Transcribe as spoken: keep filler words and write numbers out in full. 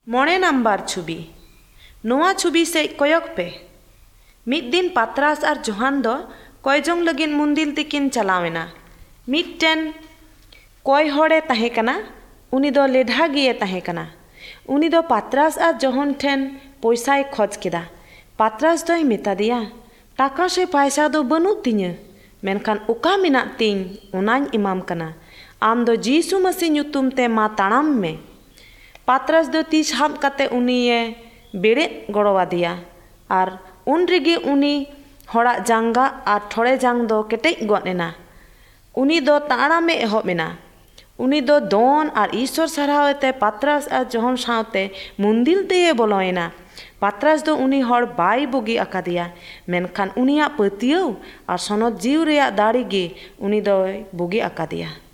मोड़े नम्बर छुबी नोआ छुबी से कोयक पे मिद दिन पात्रास और जोहान दो कोयजोंग लगिन मुंदिल तिकिन चलावेना। मिदटेन कोय होड़े तहे कना उनी दो लेढ़ा गिये तहे कना। उनी दो पात्रास और जोहन ठेन पैसाय खोज किदा। पात्रास दोय मेता दिया टाका से पैसा दो बनु तिᱧ मेनखान उका मेना तिᱧ उनाñ इमाम कना। आम दो जीसु मसीह ᱧᱩᱛᱩᱢ ते मा ताड़ाम में। पात्रास दो ती साब कते उनिये बेड़े गड़ोवादिया और उन रेगे उनी होड़ा जांगा और थोड़े जांग दो केटेज गद एना। उनी दो ताड़ामे एहबेना। उनी दो दोन और ईश्वर सारावते पात्रास और जोहन सावते मुंदिल ते बोलोएना। पात्रास दो उनी होड़ बाय बुगी अकादिया मेनखान उनिया पतियौ और सनद जीव रेया दाड़ी गे उनी दो बुगी अकादिया।